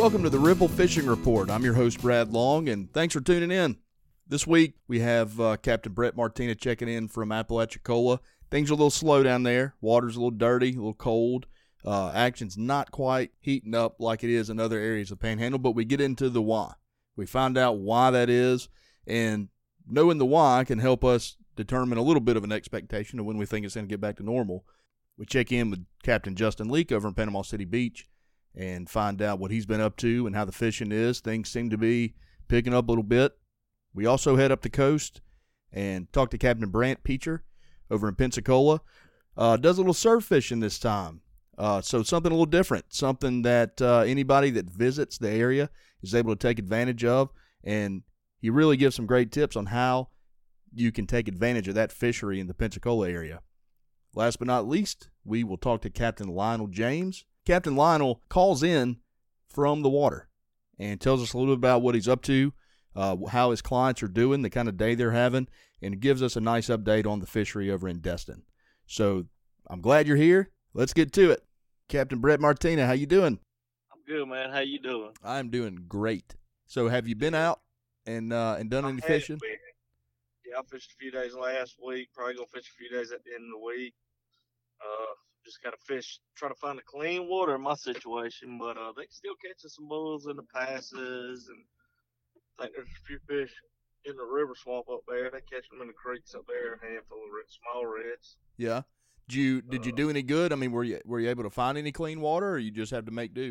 welcome to the Ripple Fishing Report. I'm your host, Brad Long, and thanks for tuning in. This week, we have Captain Brett Martina checking in from Apalachicola. Things are a little slow down there. Water's a little dirty, a little cold. Action's not quite heating up like it is in other areas of Panhandle, but we get into the why. We find out why that is, and knowing the why can help us determine a little bit of an expectation of when we think it's going to get back to normal. We check in with Captain Justin Leak over in Panama City Beach and find out what he's been up to and how the fishing is. Things seem to be picking up a little bit. We also head up the coast and talk to Captain Brant Peacher over in Pensacola. Does a little surf fishing this time. So something a little different, something that anybody that visits the area is able to take advantage of. And he really gives some great tips on how you can take advantage of that fishery in the Pensacola area. Last but not least, we will talk to Captain Lionel James. Captain Lionel calls in from the water and tells us a little bit about what he's up to, how his clients are doing, the kind of day they're having, and gives us a nice update on the fishery over in Destin. So I'm glad you're here. Let's get to it. Captain Brett Martina, how you doing? I'm good, man. How you doing? I'm doing great. So have you been out and done any fishing? Yeah, I fished a few days last week. Probably gonna fish a few days at the end of the week. Just gotta fish, try to find a clean water in my situation, but they can still catching some bulls in the passes, and I think there's a few fish in the river swamp up there. They catch them in the creeks up there, a handful of small reds. Yeah. Did you do any good? I mean, were you able to find any clean water, or you just have to make do?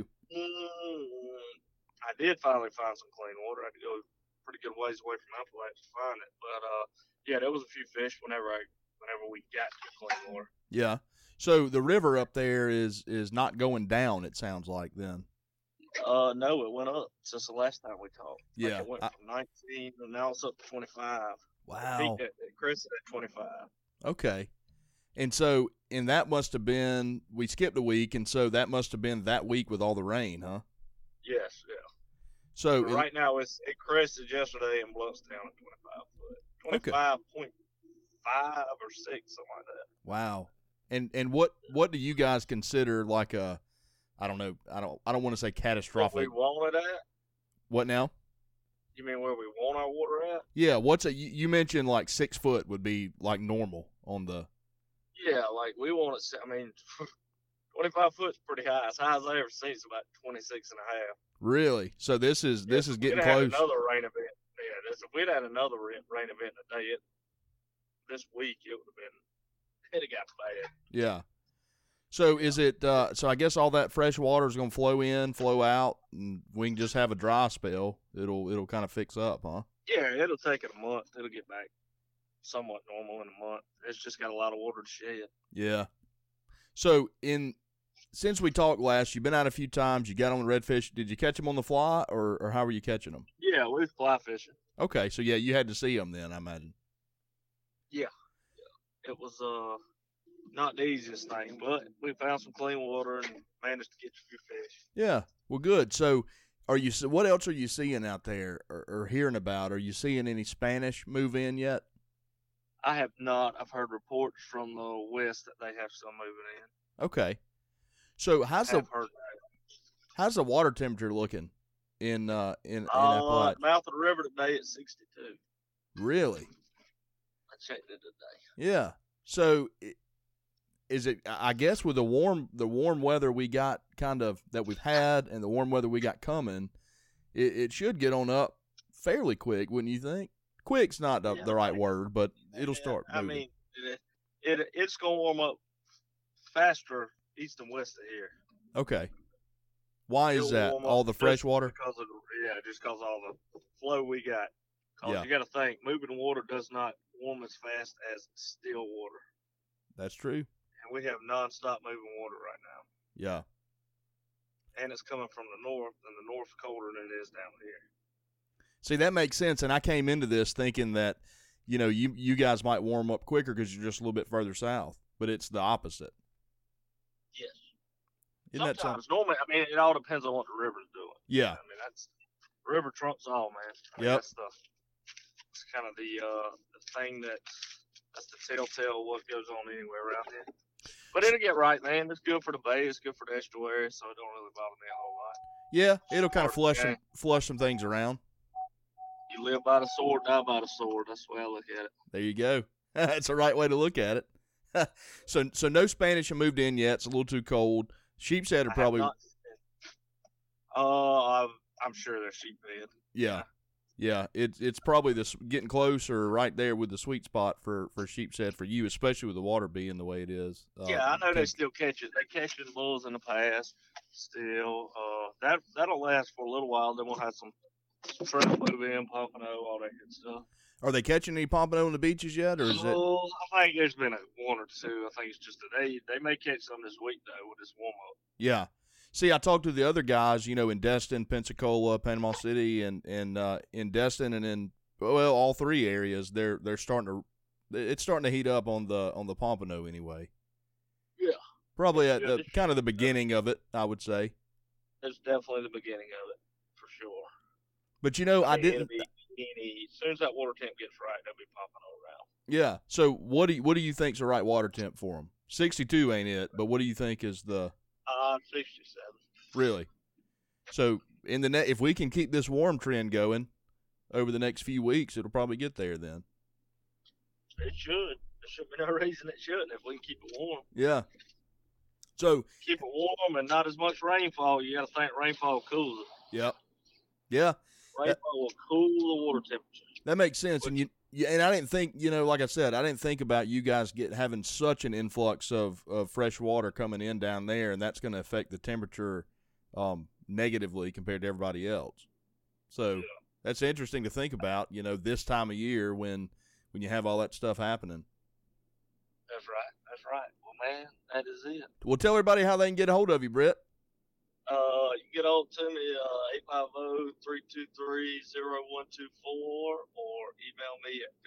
I did finally find some clean water. I had to go pretty good ways away from Appalachia to find it, but yeah, there was a few fish whenever we got to clean water. Yeah. So the river up there is not going down, it sounds like, then. No, it went up since the last time we talked. Yeah. It went from 19 and now it's up to 25. Wow. It crested at 25. Okay. And so, and that must have been, we skipped a week, and so that must have been that week with all the rain, huh? Yes, yeah. So right now it crested yesterday in Bluffstown at 25 foot. 25.5 or 6, something like that. Wow. And what do you guys consider like a, I don't know, I don't want to say catastrophic. What we want it at? What now? You mean where we want our water at? Yeah, you mentioned like 6 foot would be like normal on the. Yeah, like we want it, I mean, 25 foot's pretty high. As high as I ever seen is about 26 and a half. Really? So this is getting close. Had another rain event. Yeah, if we'd had another rain event today, this week it would have been. It got bad. Yeah. So is it? So I guess all that fresh water is going to flow in, flow out, and we can just have a dry spell. It'll kind of fix up, huh? Yeah, it'll take it a month. It'll get back somewhat normal in a month. It's just got a lot of water to shed. Yeah. So since we talked last, you've been out a few times. You got on the redfish. Did you catch them on the fly, or how were you catching them? Yeah, we was fly fishing. Okay, so yeah, you had to see them then, I imagine. Yeah. It was not the easiest thing, but we found some clean water and managed to catch a few fish. Yeah, well, good. So, what else are you seeing out there or hearing about? Are you seeing any Spanish move in yet? I have not. I've heard reports from the west that they have some moving in. Okay. So how's the water temperature looking in Appalachia? Mouth of the river today at 62. Really? I checked it today. Yeah. So is it? I guess with the warm weather we got that we've had, and the warm weather we got coming, it should get on up fairly quick, wouldn't you think? Quick's not the right word, but it'll start moving. I mean, it's gonna warm up faster east and west of here. Okay. Why is that? All the fresh water? Just because all the flow we got. Because you got to think, moving water does not warm as fast as still water. That's true. And we have nonstop moving water right now. Yeah. And it's coming from the north, and the north's colder than it is down here. See, that makes sense. And I came into this thinking that, you guys might warm up quicker because you're just a little bit further south, but it's the opposite. Yes. Isn't Sometimes. Normally, I mean, it all depends on what the river's doing. Yeah. I mean, river trumps all, man. That's kind of the thing that's the telltale of what goes on anywhere around here. But it'll get right, man. It's good for the bay. It's good for the estuary, so it don't really bother me a whole lot. Yeah, it'll kind of Part of the flush some things around. You live by the sword, die by the sword. That's the way I look at it. There you go. That's the right way to look at it. So no Spanish have moved in yet. It's a little too cold. Sheepshead are probably. I'm sure they're sheephead. Yeah. It's probably this getting closer right there with the sweet spot for sheepshead for you, especially with the water being the way it is. Yeah, I know they still catch it. They catch the bulls in the past. Still, that'll last for a little while. Then we'll have some trout move in, pompano, all that good stuff. Are they catching any pompano on the beaches yet, or is it? I think there's been one or two. I think it's just they may catch some this week though with this warm up. Yeah. See, I talked to the other guys, in Destin, Pensacola, Panama City, and in Destin, and in all three areas. They're starting to heat up on the pompano anyway. Yeah. Probably at kind of the beginning of it, I would say. It's definitely the beginning of it, for sure. But I didn't. As soon as that water temp gets right, they'll be popping all around. Yeah. So what do you think's the right water temp for them? 62 ain't it, but what do you think is the? 67. Really? So if we can keep this warm trend going over the next few weeks, it'll probably get there then. It should. There should be no reason it shouldn't if we can keep it warm. Yeah. So keep it warm and not as much rainfall. You got to think rainfall cools it. Yep. Yeah. Rainfall will cool the water temperature. That makes sense. And and I didn't think, like I said, I didn't think about you guys having such an influx of fresh water coming in down there, and that's going to affect the temperature negatively compared to everybody else. So that's interesting to think about, this time of year when you have all that stuff happening. That's right. Well, man, that is it. Well, tell everybody how they can get a hold of you, Brett. You can get hold to me, 850-323-0124, or email me at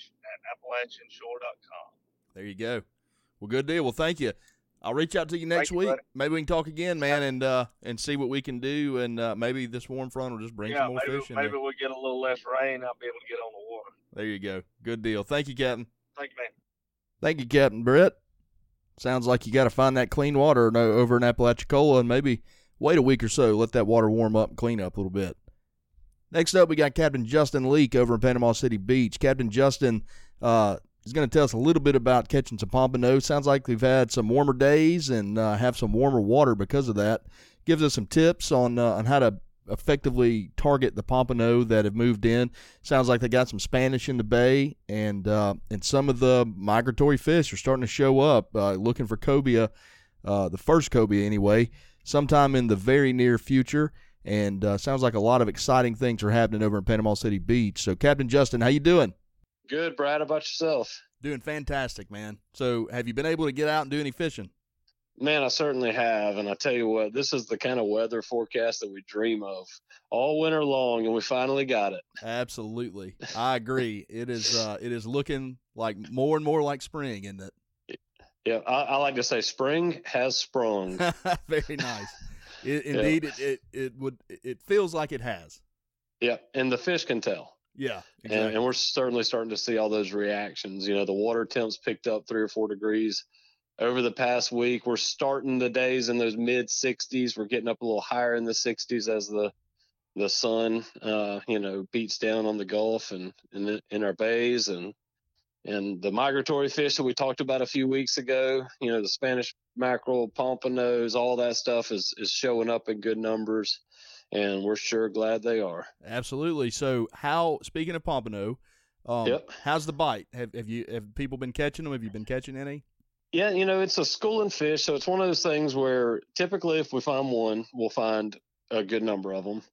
fish@appalachianshore.com. There you go. Well, good deal. Well, thank you. I'll reach out to you next week. Buddy. Maybe we can talk again, man, and see what we can do, and maybe this warm front will just bring some more fish in there. Maybe we'll get a little less rain. I'll be able to get on the water. There you go. Good deal. Thank you, Captain. Thank you, man. Thank you, Captain Brett. Sounds like you got to find that clean water over in Apalachicola and maybe wait a week or so, let that water warm up and clean up a little bit. Next up, we got Captain Justin Leake over in Panama City Beach. Captain Justin is going to tell us a little bit about catching some pompano. Sounds like we've had some warmer days and have some warmer water because of that. Gives us some tips on how to effectively target the pompano that have moved in. Sounds like they got some Spanish in the bay, and some of the migratory fish are starting to show up, looking for cobia, the first cobia anyway, sometime in the very near future. And sounds like a lot of exciting things are happening over in Panama City Beach. So, Captain Justin, how you doing? Good, Brad. How about yourself? Doing fantastic, man. So, have you been able to get out and do any fishing? Man, I certainly have. And I tell you what, this is the kind of weather forecast that we dream of all winter long, and we finally got it. Absolutely. I agree. It is looking like more and more like spring, isn't it? Yeah, I like to say spring has sprung. Very nice. Indeed, it feels like it has. Yeah, and the fish can tell. Yeah, exactly. And we're certainly starting to see all those reactions. The water temps picked up 3 or 4 degrees over the past week. We're starting the days in those mid 60s. We're getting up a little higher in the 60s as the sun, beats down on the Gulf and in our bays, and the migratory fish that we talked about a few weeks ago. The Spanish mackerel, pompanos, all that stuff is showing up in good numbers, and we're sure glad they are. Absolutely. So, speaking of pompano, how's the bite? Have people been catching them? Have you been catching any? Yeah, it's a schooling fish, so it's one of those things where typically if we find one, we'll find a good number of them.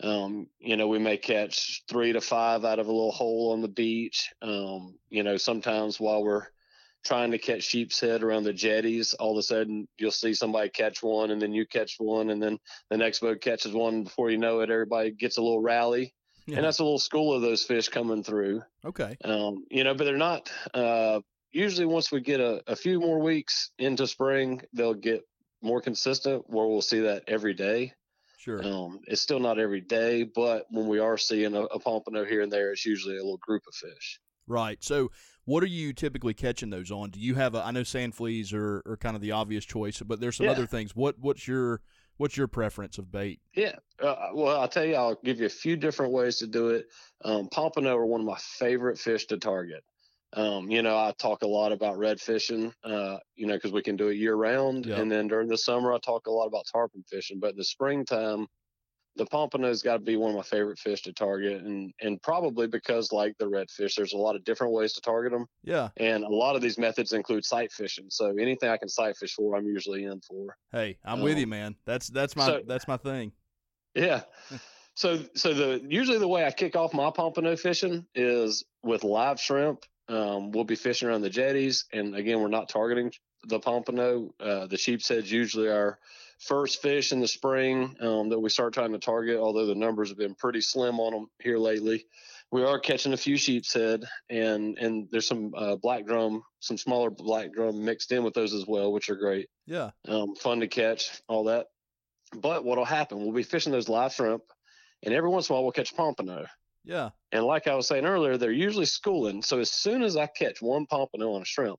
We may catch 3 to 5 out of a little hole on the beach. Sometimes while we're trying to catch sheepshead around the jetties, all of a sudden you'll see somebody catch one, and then you catch one, and then the next boat catches one. Before you know it, everybody gets a little rally. Yeah. And that's a little school of those fish coming through. Okay. But they're not usually once we get a few more weeks into spring, they'll get more consistent where we'll see that every day. Sure. It's still not every day, but when we are seeing a pompano here and there, it's usually a little group of fish. Right. So What are you typically catching those on? Do you have I know sand fleas are kind of the obvious choice, but there's some Yeah. other things. What's your preference of bait? Yeah. Well, I'll tell you, I'll give you a few different ways to do it. Pompano are one of my favorite fish to target. I talk a lot about red fishing, because we can do it year round. Yep. And then during the summer, I talk a lot about tarpon fishing. But in the springtime, the pompano's got to be one of my favorite fish to target. And probably because, like the redfish, there's a lot of different ways to target them. Yeah. And a lot of these methods include sight fishing. So anything I can sight fish for, I'm usually in for. Hey, I'm with you, man. That's my thing. Yeah. So usually the way I kick off my pompano fishing is with live shrimp. We'll be fishing around the jetties, and again, we're not targeting the pompano. The sheepshead's usually our first fish in the spring that we start trying to target, although the numbers have been pretty slim on them here lately. We are catching a few sheepshead, and there's some black drum, some smaller black drum mixed in with those as well, which are great. Yeah. Fun to catch, all that. But what'll happen, we'll be fishing those live shrimp, and every once in a while we'll catch pompano. Yeah. And like I was saying earlier, they're usually schooling. So as soon as I catch one pompano on a shrimp,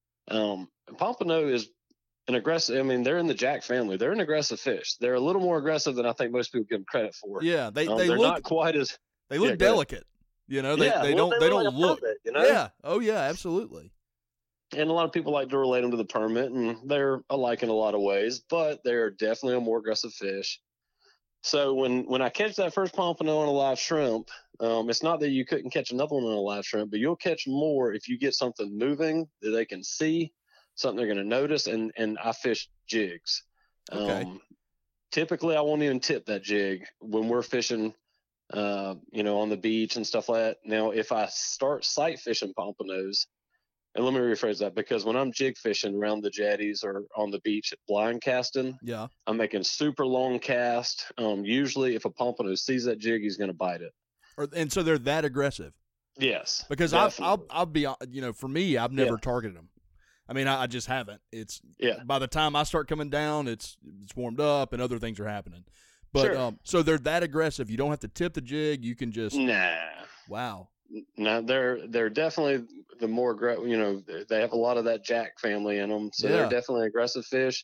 pompano is an aggressive. I mean, they're in the jack family. They're an aggressive fish. They're a little more aggressive than I think most people give them credit for. Yeah, they're look not quite as. They look delicate. They don't look. Permit, Yeah. Oh yeah, absolutely. And a lot of people like to relate them to the permit, and they're alike in a lot of ways, but they're definitely a more aggressive fish. So when I catch that first pompano on a live shrimp, it's not that you couldn't catch another one on a live shrimp, but you'll catch more if you get something moving that they can see, something they're going to notice, and I fish jigs. Okay. Typically, I won't even tip that jig when we're fishing, on the beach and stuff like that. Now, if I start sight fishing pompanos, and let me rephrase that, because when I'm jig fishing around the jetties or on the beach blind casting, yeah, I'm making super long cast. Usually if a pompano sees that jig, he's going to bite it. And so they're that aggressive. Yes. Because I'll be, for me, I've never targeted them. I mean, I just haven't. By the time I start coming down, it's warmed up and other things are happening. But sure. So they're that aggressive. You don't have to tip the jig. You can just Wow. No, they're definitely the more they have a lot of that jack family in them, so they're definitely aggressive fish.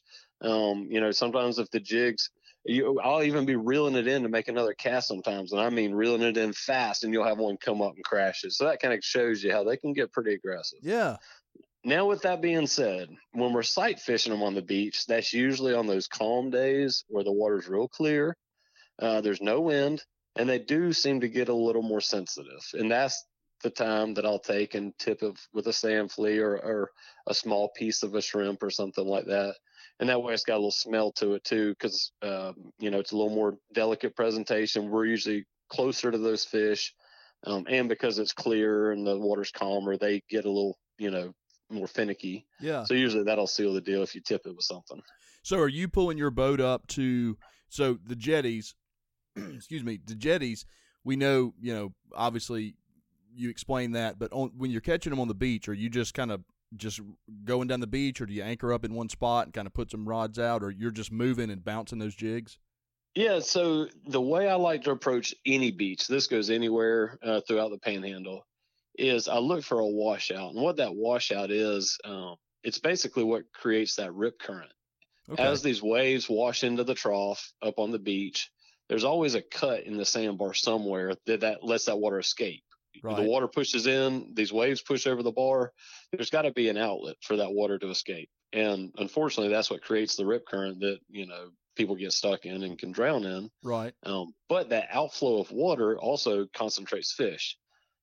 Sometimes if the jigs, I'll even be reeling it in to make another cast sometimes, and I mean reeling it in fast, and you'll have one come up and crash it. So that kind of shows you how they can get pretty aggressive. Yeah. Now, with that being said, when we're sight fishing them on the beach, that's usually on those calm days where the water's real clear, there's no wind. And they do seem to get a little more sensitive. And that's the time that I'll take and tip it with a sand flea or a small piece of a shrimp or something like that. And that way it's got a little smell to it too, because, it's a little more delicate presentation. We're usually closer to those fish. And because it's clear and the water's calmer, they get a little, more finicky. Yeah. So usually that'll seal the deal if you tip it with something. So are you pulling your boat up to the jetties? Excuse me, the jetties, we know, obviously you explained that, but when you're catching them on the beach, are you just kind of just going down the beach, or do you anchor up in one spot and kind of put some rods out, or you're just moving and bouncing those jigs? Yeah, so the way I like to approach any beach, this goes anywhere throughout the Panhandle, is I look for a washout. And what that washout is, it's basically what creates that rip current. Okay. As these waves wash into the trough up on the beach, there's always a cut in the sandbar somewhere that lets that water escape. Right. The water pushes in, these waves push over the bar. There's got to be an outlet for that water to escape. And unfortunately, that's what creates the rip current that, people get stuck in and can drown in. Right. But that outflow of water also concentrates fish.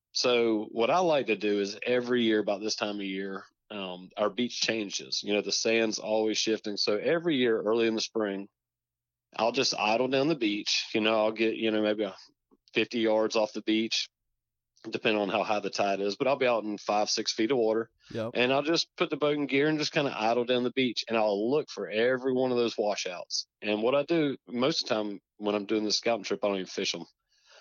So what I like to do is every year about this time of year, our beach changes. The sand's always shifting. So every year early in the spring, I'll just idle down the beach. I'll get, maybe 50 yards off the beach, depending on how high the tide is. But I'll be out in 5-6 feet of water. Yep. And I'll just put the boat in gear and just kind of idle down the beach. And I'll look for every one of those washouts. And what I do most of the time when I'm doing the scouting trip, I don't even fish them.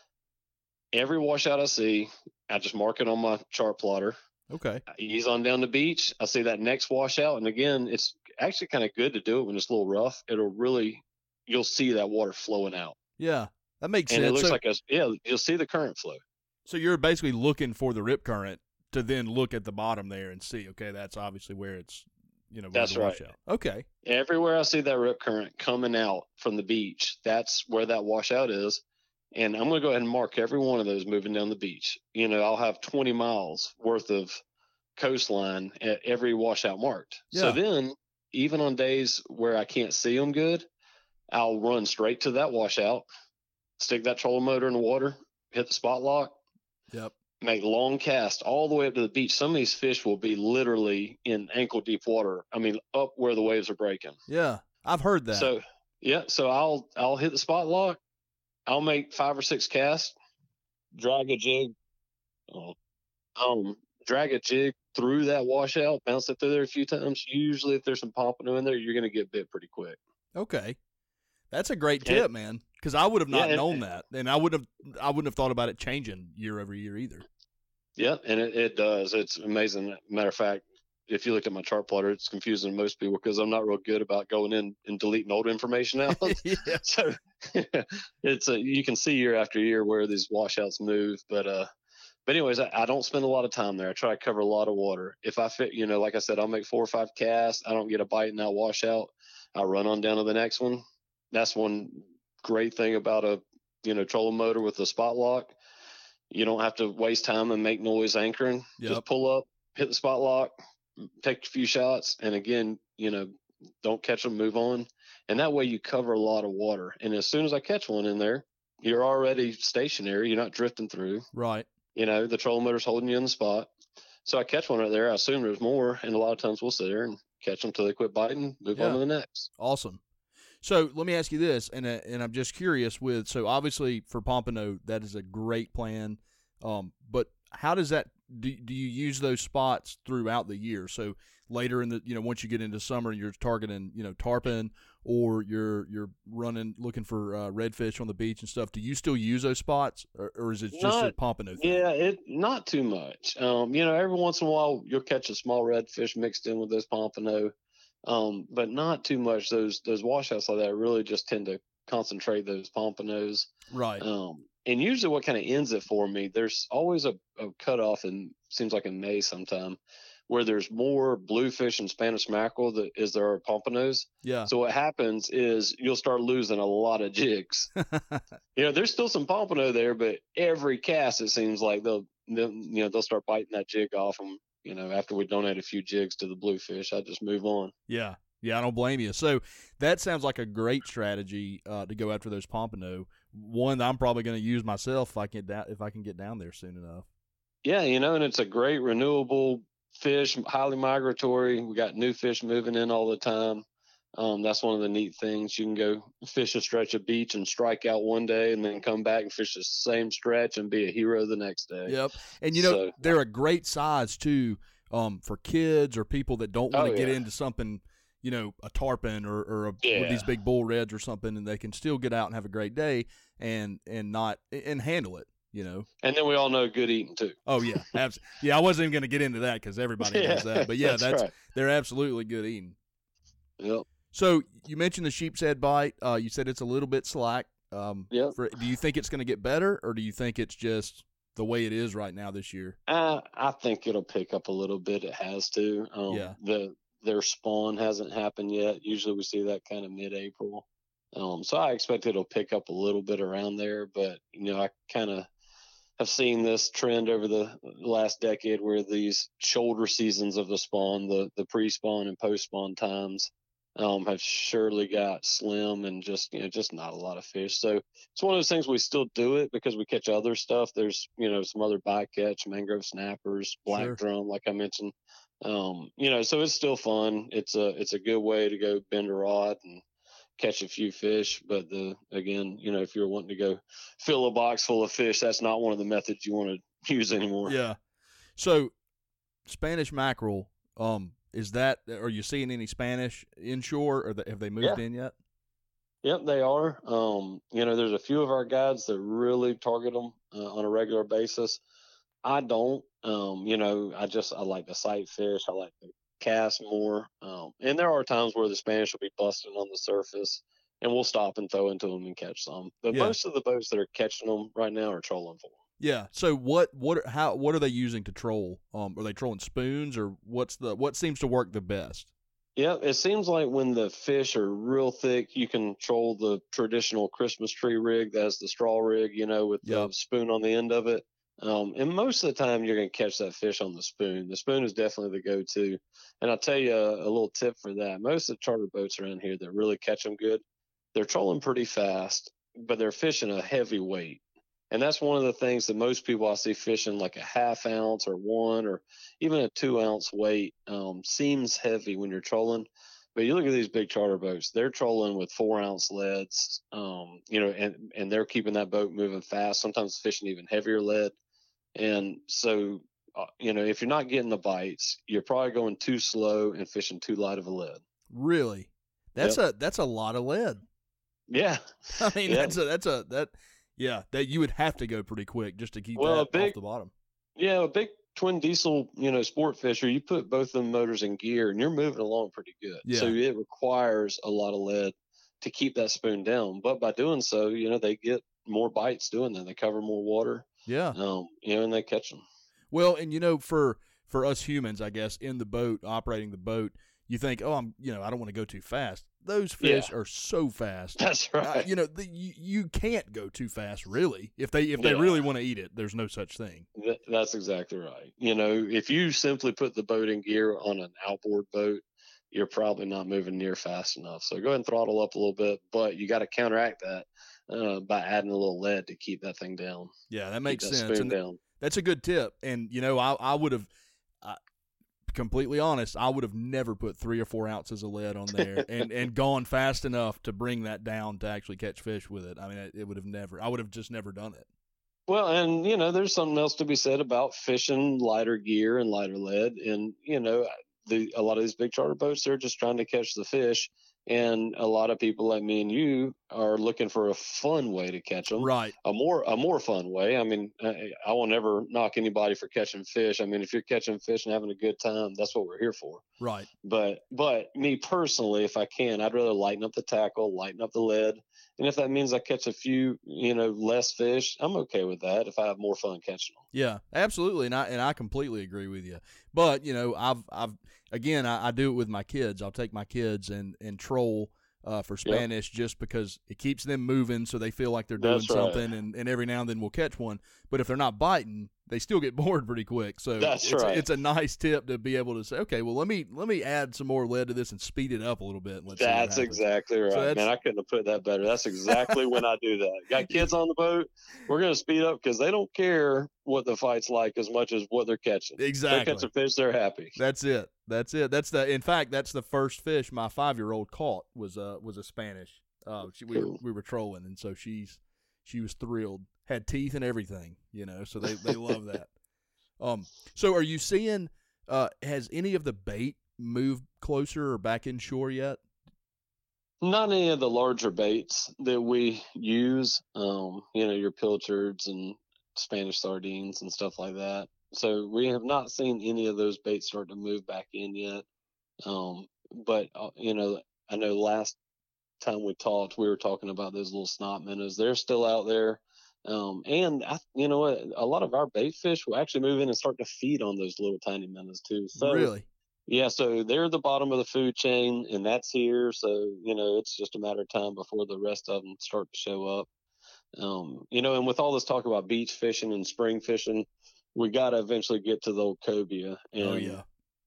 Every washout I see, I just mark it on my chart plotter. Okay. I ease on down the beach. I see that next washout. And again, it's actually kind of good to do it when it's a little rough. You'll see that water flowing out. Yeah, that makes sense. And it looks you'll see the current flow. So you're basically looking for the rip current to then look at the bottom there and see, okay, that's obviously where it's, where That's the right. washout. Okay. Everywhere I see that rip current coming out from the beach, that's where that washout is. And I'm going to go ahead and mark every one of those moving down the beach. I'll have 20 miles worth of coastline at every washout marked. Yeah. So then, even on days where I can't see them good, I'll run straight to that washout, stick that trolling motor in the water, hit the spot lock. Yep. Make long cast all the way up to the beach. Some of these fish will be literally in ankle deep water. I mean, up where the waves are breaking. Yeah, I've heard that. So I'll hit the spot lock. I'll make 5 or 6 casts, drag a jig through that washout, bounce it through there a few times. Usually, if there's some pompano in there, you're going to get bit pretty quick. Okay, that's a great tip, man. Because I would have not known that, and I wouldn't have thought about it changing year over year either. Yeah, and it does. It's amazing. Matter of fact, if you look at my chart plotter, it's confusing to most people because I'm not real good about going in and deleting old information out. Yeah. So you can see year after year where these washouts move. But anyways, I don't spend a lot of time there. I try to cover a lot of water. If I fit, like I said, I'll make 4 or 5 casts. I don't get a bite in that washout. I'll run on down to the next one. That's one great thing about a trolling motor with the spot lock. You don't have to waste time and make noise anchoring. Yep. Just pull up, hit the spot lock, take a few shots, and again, don't catch them, move on. And that way you cover a lot of water. And as soon as I catch one in there, you're already stationary. You're not drifting through. Right. The trolling motor's holding you in the spot. So I catch one right there. I assume there's more. And a lot of times we'll sit there and catch them till they quit biting, move on to the next. Awesome. So let me ask you this, and I'm just curious so obviously for pompano, that is a great plan. But how does that, do you use those spots throughout the year? So later in the, once you get into summer, you're targeting, tarpon, or you're looking for redfish on the beach and stuff. Do you still use those spots, or is it just a pompano thing? Yeah, not too much. Every once in a while you'll catch a small redfish mixed in with those pompano. But not too much. Those washouts like that really just tend to concentrate those pompanos. Right. And usually what kind of ends it for me, there's always a cutoff, and seems like in May sometime, where there's more bluefish and Spanish mackerel there are pompanos. Yeah. So what happens is you'll start losing a lot of jigs. There's still some pompano there, but every cast it seems like they'll start biting that jig off them. After we donate a few jigs to the bluefish, I just move on. Yeah. Yeah, I don't blame you. So that sounds like a great strategy to go after those pompano. One that I'm probably going to use myself if I can get down there soon enough. Yeah, and it's a great renewable fish, highly migratory. We got new fish moving in all the time. That's one of the neat things. You can go fish a stretch of beach and strike out one day and then come back and fish the same stretch and be a hero the next day. Yep. And, they're a great size, too, for kids or people that don't want to get into something, a tarpon or one of these big bull reds or something, and they can still get out and have a great day and handle it. And then we all know good eating too. Oh yeah, absolutely. Yeah, I wasn't even going to get into that because everybody knows that. But yeah, that's right. They're absolutely good eating. Yep. So you mentioned the sheep's head bite. You said it's a little bit slack. Yep. Do you think it's going to get better, or do you think it's just the way it is right now this year? I think it'll pick up a little bit. It has to. Their spawn hasn't happened yet. Usually we see that kind of mid-April. So I expect it'll pick up a little bit around there. But I kind of have seen this trend over the last decade where these shoulder seasons of the spawn, the pre-spawn and post-spawn times, have surely got slim and just not a lot of fish. So it's one of those things we still do it because we catch other stuff. There's some other bycatch, mangrove snappers, black drum, like I mentioned. So it's still fun. It's a good way to go bend a rod and catch a few fish. But if you're wanting to go fill a box full of fish, that's not one of the methods you want to use anymore. Yeah. So Spanish mackerel, are you seeing any Spanish inshore, or have they moved in yet? Yep, they are. There's a few of our guides that really target them on a regular basis. I don't. I like to sight fish. I like to cast more. And there are times where the Spanish will be busting on the surface, and we'll stop and throw into them and catch some. But most of the boats that are catching them right now are trolling for them. Yeah. So what are they using to troll? Are they trolling spoons, or what seems to work the best? Yeah, it seems like when the fish are real thick, you can troll the traditional Christmas tree rig. That's the straw rig, with Yep. the spoon on the end of it. And most of the time, you're going to catch that fish on the spoon. The spoon is definitely the go-to. And I'll tell you a little tip for that. Most of the charter boats around here that really catch them good, they're trolling pretty fast, but they're fishing a heavy weight. And that's one of the things that most people I see fishing like a half ounce or 1 or even a 2 ounce weight seems heavy when you're trolling. But you look at these big charter boats, they're trolling with 4 ounce leads, and they're keeping that boat moving fast, sometimes fishing even heavier lead. And so, if you're not getting the bites, you're probably going too slow and fishing too light of a lead. Really? That's a lot of lead. Yeah. I mean, Yeah. that you would have to go pretty quick just to keep that off the bottom. Yeah, a big twin diesel, sport fisher, you put both of them motors in gear and you're moving along pretty good. Yeah. So it requires a lot of lead to keep that spoon down. But by doing so, they get more bites doing that. They cover more water. Yeah. And they catch them. Well, and for us humans, I guess, in the boat, operating the boat, you think, oh, I don't want to go too fast. Those fish are so fast. That's right. You can't go too fast, really. If they really want to eat it, there's no such thing. That's exactly right. If you simply put the boat in gear on an outboard boat, you're probably not moving near fast enough. So go ahead and throttle up a little bit, but you got to counteract that by adding a little lead to keep that thing down. Yeah, that makes sense. Spoon down. That's a good tip. And I would have. Completely honest, I would have never put 3 or 4 ounces of lead on there and gone fast enough to bring that down to actually catch fish with it. I mean, I would have just never done it. Well, and there's something else to be said about fishing lighter gear and lighter lead. And a lot of these big charter boats, they're just trying to catch the fish. And a lot of people like me and you are looking for a fun way to catch them. Right. A more fun way. I mean, I will never knock anybody for catching fish. I mean, if you're catching fish and having a good time, that's what we're here for. Right. But me personally, if I can, I'd rather lighten up the tackle, lighten up the lead. And if that means I catch a few, less fish, I'm okay with that if I have more fun catching them. Yeah, absolutely. And I completely agree with you. But, I do it with my kids. I'll take my kids and troll for Spanish just because it keeps them moving so they feel like they're doing something, and every now and then we'll catch one. But if they're not biting, they still get bored pretty quick. So it's a nice tip to be able to say, okay, well, let me add some more lead to this and speed it up a little bit. That's exactly right. So man, I couldn't have put that better. That's exactly when I do that. Got kids on the boat, we're going to speed up because they don't care what the fight's like as much as what they're catching. Exactly. They catch a fish, they're happy. That's it. In fact, that's the first fish my 5-year-old caught was a Spanish. We were trolling, and so she was thrilled. Had teeth and everything, so they love that. So are you seeing, has any of the bait moved closer or back inshore yet? Not any of the larger baits that we use, your pilchards and Spanish sardines and stuff like that. So we have not seen any of those baits start to move back in yet. But, I know last time we talked, we were talking about those little snot minnows. They're still out there. And you know what? A lot of our bait fish will actually move in and start to feed on those little tiny minnows too. So really, yeah. So they're the bottom of the food chain, and that's here. So it's just a matter of time before the rest of them start to show up. And with all this talk about beach fishing and spring fishing, we got to eventually get to the old cobia. And,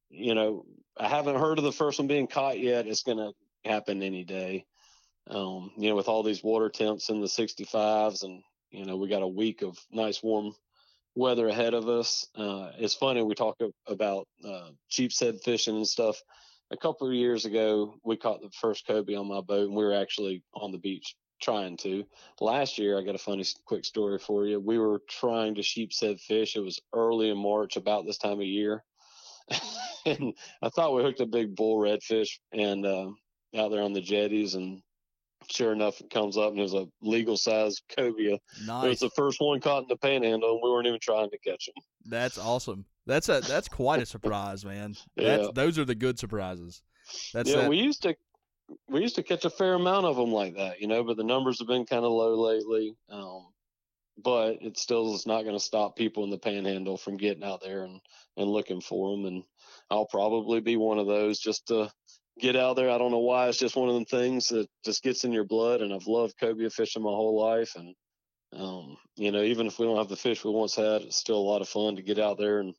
I haven't heard of the first one being caught yet. It's going to happen any day. With all these water temps in the 65s and, we got a week of nice warm weather ahead of us. It's funny. We talk about sheepshead fishing and stuff. A couple of years ago, we caught the first cobia on my boat, and we were actually on the beach trying to. Last year, I got a funny quick story for you. We were trying to sheepshead fish. It was early in March, about this time of year. And I thought we hooked a big bull redfish and out there on the jetties, and sure enough, it comes up and there's a legal size cobia. Nice. It was the first one caught in the panhandle, and we weren't even trying to catch him. That's awesome. That's quite a surprise, man. Yeah. Those are the good surprises. We used to catch a fair amount of them like that, but the numbers have been kind of low lately. but it still is not going to stop people in the Panhandle from getting out there and looking for them. And I'll probably be one of those just to get out there. I don't know why. It's just one of them things that just gets in your blood. And I've loved cobia fishing my whole life. And, even if we don't have the fish we once had, it's still a lot of fun to get out there. And,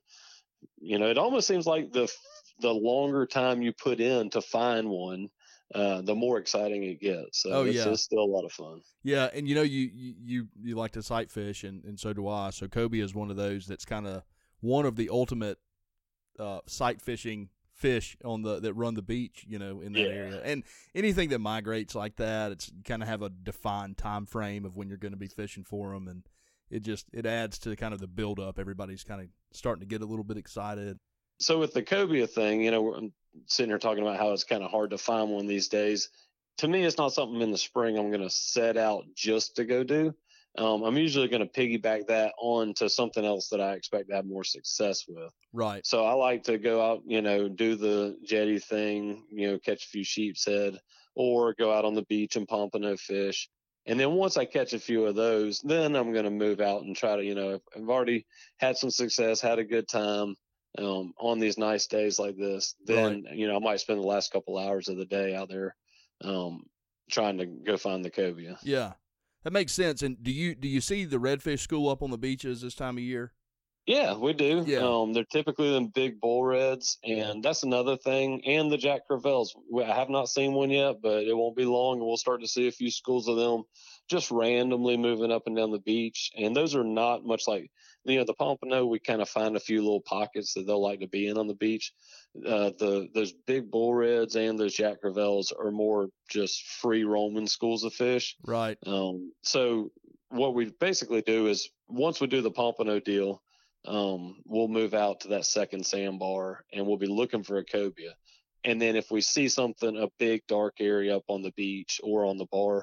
it almost seems like the longer time you put in to find one, the more exciting it gets. So it's still a lot of fun. Yeah, and you like to sight fish, and so do I. So cobia is one of those that's kind of one of the ultimate sight fishing fish that run the beach, in that area. And anything that migrates like that, it's kind of have a defined time frame of when you're going to be fishing for them, and it adds to kind of the build up. Everybody's kind of starting to get a little bit excited. So with the cobia thing, I'm sitting here talking about how it's kind of hard to find one these days. To me, it's not something in the spring I'm going to set out just to go do. I'm usually going to piggyback that on to something else that I expect to have more success with. Right. So I like to go out, do the jetty thing, catch a few sheep's head, or go out on the beach and pompano fish. And then once I catch a few of those, then I'm going to move out and try to, if I've already had some success, had a good time on these nice days like this, then, right. I might spend the last couple hours of the day out there trying to go find the cobia. Yeah, that makes sense. And do you see the redfish school up on the beaches this time of year? Yeah, we do. Yeah. They're typically them big bull reds, and that's another thing. And the Jack Crevalles. I have not seen one yet, but it won't be long, and we'll start to see a few schools of them just randomly moving up and down the beach. And those are not much like, the pompano. We kind of find a few little pockets that they'll like to be in on the beach. Those big bull reds and those Jack Crevalles are more just free roaming schools of fish. Right. So what we basically do is once we do the pompano deal, we'll move out to that second sandbar and we'll be looking for a cobia. And then if we see something, a big dark area up on the beach or on the bar,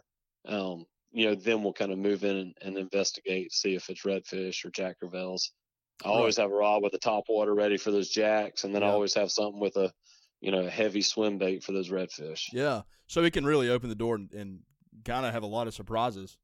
then we'll kind of move in and investigate, see if it's redfish or Jack Crevalles. I always have a rod with a top water ready for those jacks, and then I always have something with a heavy swim bait for those redfish. Yeah, so it can really open the door and kind of have a lot of surprises.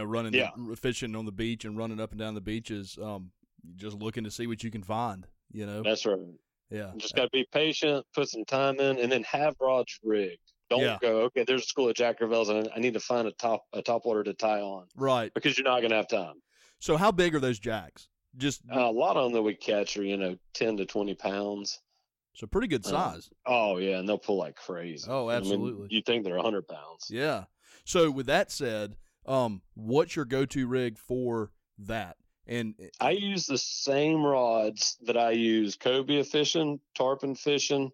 Fishing on the beach and running up and down the beaches, just looking to see what you can find. That's right. Yeah, you just got to be patient, put some time in, and then have rods rigged. Don't go, okay, there's a school of Jack Crevalles, and I need to find a top water to tie on. Right. Because you're not going to have time. So how big are those jacks? Just a lot of them that we catch are 10 to 20 pounds. So pretty good size. Oh yeah, and they'll pull like crazy. Oh, absolutely. You think they're 100 pounds? Yeah. So with that said, what's your go-to rig for that? And I use the same rods that I use cobia fishing, tarpon fishing.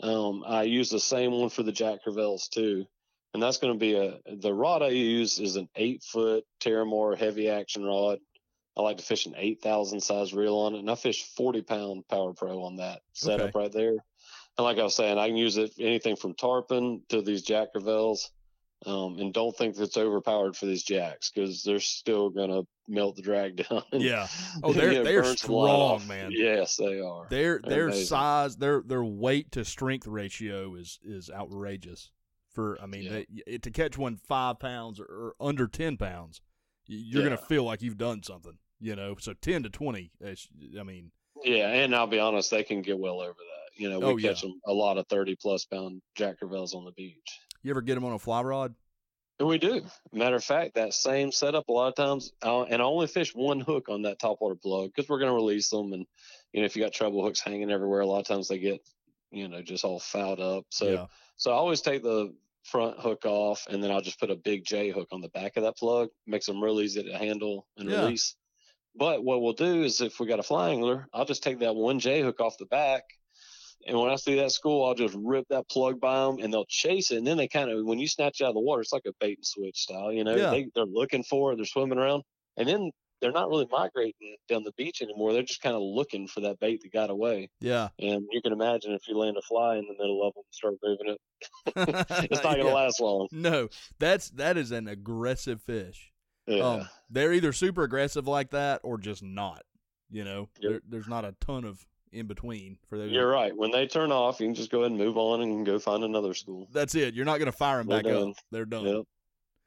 I use the same one for the Jack Crevalles too. And that's going to be the rod I use is an 8-foot Terramar heavy action rod. I like to fish an 8,000 size reel on it, and I fish 40-pound Power Pro on that setup right there. And like I was saying, I can use it anything from tarpon to these Jack Crevalles, and don't think that it's overpowered for these jacks because they're still going to melt the drag down. Yeah. Oh, they're strong, man. Yes, they are. Their size, their weight to strength ratio is outrageous. To catch one 5 pounds or under 10 pounds, you're going to feel like you've done something. So 10 to 20. Yeah, and I'll be honest, they can get well over that. We catch them a lot of 30-plus pound Jack Crevalles on the beach. You ever get them on a fly rod? We do. Matter of fact, that same setup a lot of times, and I only fish one hook on that topwater plug because we're going to release them. And, if you got treble hooks hanging everywhere, a lot of times they get, just all fouled up. So I always take the front hook off, and then I'll just put a big J hook on the back of that plug. Makes them real easy to handle and release. But what we'll do is if we got a fly angler, I'll just take that one J hook off the back. And when I see that school, I'll just rip that plug by them, and they'll chase it. And then they kind of, when you snatch it out of the water, it's like a bait and switch style. They're looking for it. They're swimming around. And then they're not really migrating down the beach anymore. They're just kind of looking for that bait that got away. Yeah. And you can imagine if you land a fly in the middle of them and start moving it, it's not going to last long. No, that is an aggressive fish. Yeah. They're either super aggressive like that or just not. There's not a ton of in between for those. You're right. When they turn off, you can just go ahead and move on and go find another school. That's it. You're not going to fire them back up. They're done. Yep.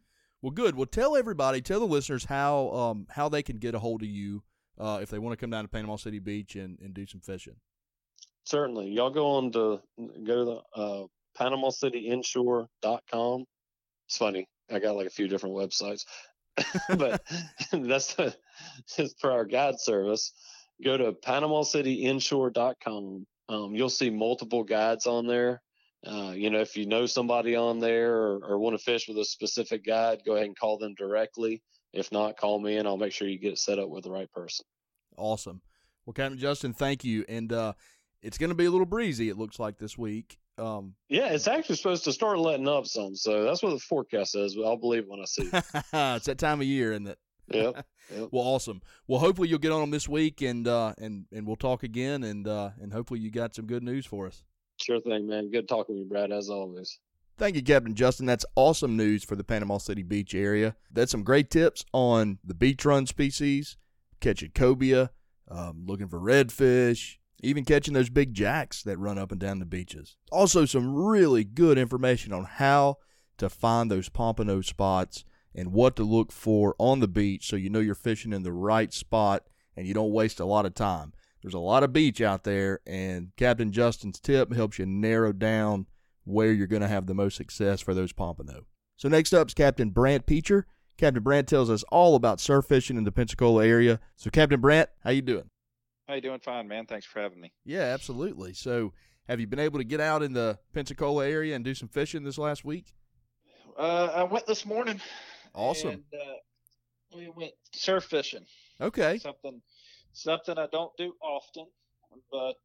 Well, good. Well, tell the listeners how they can get a hold of you if they want to come down to Panama City Beach and do some fishing. Certainly. Y'all go to the PanamaCityInshore.com. It's funny. I got like a few different websites, but that's just for our guide service. Go to PanamaCityInshore.com. You'll see multiple guides on there. If you know somebody on there or want to fish with a specific guide, go ahead and call them directly. If not, call me and I'll make sure you get set up with the right person. Awesome. Well, Captain Justin, thank you. And it's going to be a little breezy, it looks like, this week. Yeah, it's actually supposed to start letting up some. So that's what the forecast says. But I'll believe it when I see it. It's that time of year, isn't it? Yep. Well, awesome. Well, hopefully you'll get on them this week, and we'll talk again, and hopefully you got some good news for us. Sure thing, man. Good talking with you, Brad, as always. Thank you, Captain Justin. That's awesome news for the Panama City Beach area. That's some great tips on the beach run species, catching cobia, looking for redfish, even catching those big jacks that run up and down the beaches. Also, some really good information on how to find those pompano spots and what to look for on the beach so you know you're fishing in the right spot and you don't waste a lot of time. There's a lot of beach out there, and Captain Justin's tip helps you narrow down where you're going to have the most success for those pompano. So next up is Captain Brant Peacher. Captain Brant tells us all about surf fishing in the Pensacola area. So Captain Brant, how you doing? How you doing? Fine, man. Thanks for having me. Yeah, absolutely. So have you been able to get out in the Pensacola area and do some fishing this last week? I went this morning. Awesome. And we went surf fishing. Okay. Something I don't do often, but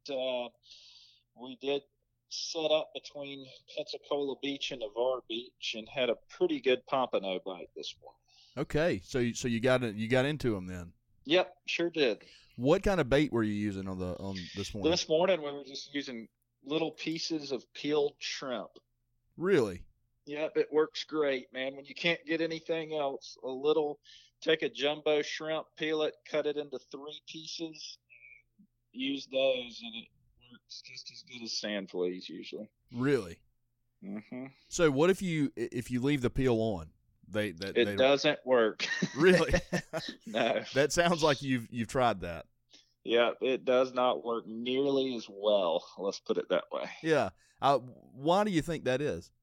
we did set up between Pensacola Beach and Navarre Beach and had a pretty good pompano bite this morning. Okay, so you got into them then? Yep, sure did. What kind of bait were you using on this morning? This morning we were just using little pieces of peeled shrimp. Really? Yep, it works great, man. When you can't get anything else, take a jumbo shrimp, peel it, cut it into 3 pieces, and use those, and it works just as good as sand fleas usually. Really? Mm-hmm. So what if you leave the peel on? They doesn't work. Really? No. That sounds like you've tried that. Yeah, it does not work nearly as well. Let's put it that way. Yeah. Why do you think that is?